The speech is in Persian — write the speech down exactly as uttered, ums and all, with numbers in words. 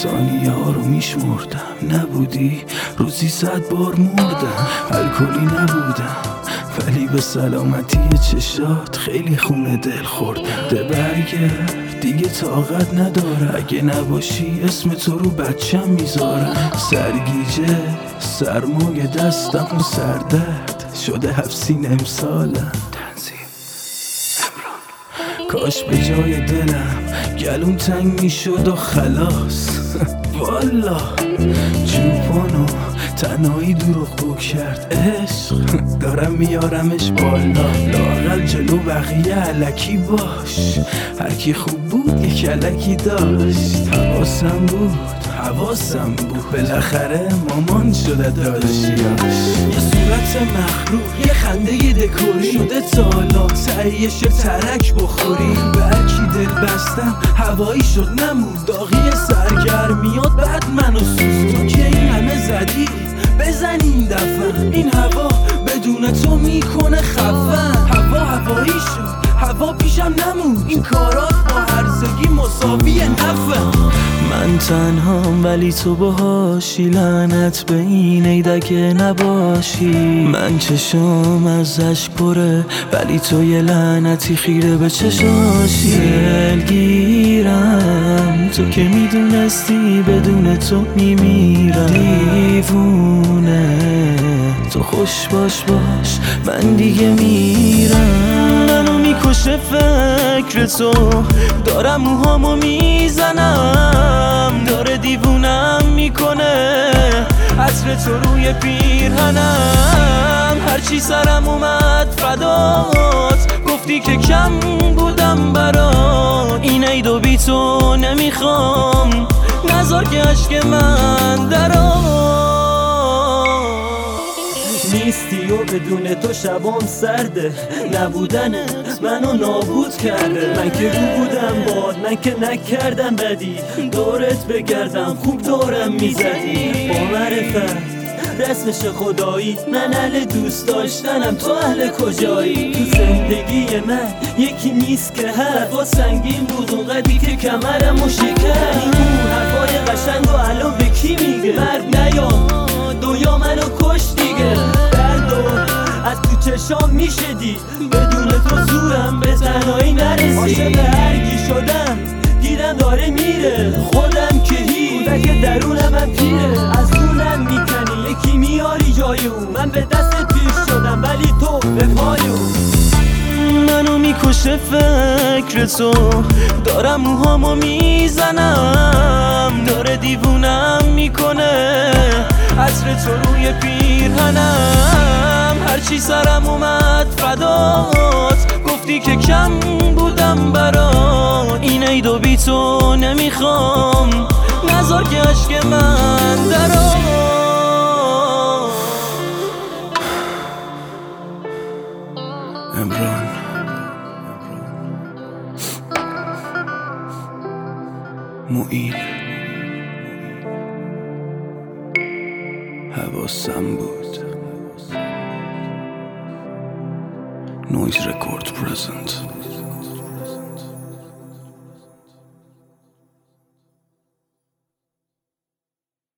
ثانیه ها رو میشمردم، نبودی روزی صد بار مردم. الکلی نبودم ولی به سلامتی چشات خیلی خونه دل خوردم. ده برگرد دیگه طاقت نداره، اگه نباشی اسم تو رو بچم میذارم. سرگیجه سرمای دستم و سردرد شده هفت امسالم. کاش به جای دلم گلوم تنگ میشد و خلاص. والا جوپانو تنهایی دروغ بو کرد عشق، دارم میارمش بالا. لااقل جلو بقیه علکی باش، هرکی خوب بود یک علکی داشت. حواسم بود حواسم بود بالاخره مامان شده داداشیاش. یه صورت مخروق یه خنده یه دکوری شده تالا، تهیه شد ترک بخوری. به هرکی دل بستم هوایی شد نمون، داغی سرگرمیات بعد منو سوز. تو که این همه زدی بزن این دفعه، این هوا بدون تو میکنه خفن. هوا هوایی شد هوا پیشم نمون، این کارات با هرزگی مساوی نفع. من تنهام ولی تو باهاشی، لعنت به این عیدک نباشی. من چشام از اشک پره ولی تو یه لعنتی خیره به چشاشی. دلگیرم تو که میدونستی بدون تو میمیرم. دیوونه تو خوش باش باش من دیگه میرم. منو میکشه فکر تو، دارم موهامو میزنم، داره دیوونم میکنه عطر تو روی پیرهنم. هرچی سرم اومد فدات، گفتی که کم بودم برات. این عید و بی تو نمیخوام، نذار که عشق من درات. نیستی و بدون تو شبام سرده، نبودنه منو نابود کرده. من که رو بودم باد، من که نکردم بدی، دورت بگردم خوب دورم میزدی. با معرفت رسمش خدایی، من اهل دوست داشتنم تو اهل کجایی. تو زندگی من یکی نیست که هست، با سنگین بود اونقدی که کمرمو شکست. اون حرفای قشنگ و الان به کی میگه؟ مرد نیا دویا منو کش دیگه. درد و از تو چشام میشدی، بدون تو زورم به تنهایی نرسید. عاشق هرکی شدم دیدم داره میره، خودم که هی که درونم هم پیره. از دونم میکنی یکی میاری جای اون، من به دستت پیش شدم ولی تو به پای اون. منو میکشه فکر تو، دارم موهامو میزنم، داره دیوونم میکنه عطر تو روی پیرهنم. هرچی سرم اومد فدات، گفتی که کم بودم برات. این عید و بی تو نمیخوام، نذار که عشق من درات. عمران معین حواسم بود. نویز رکورد پرزنت.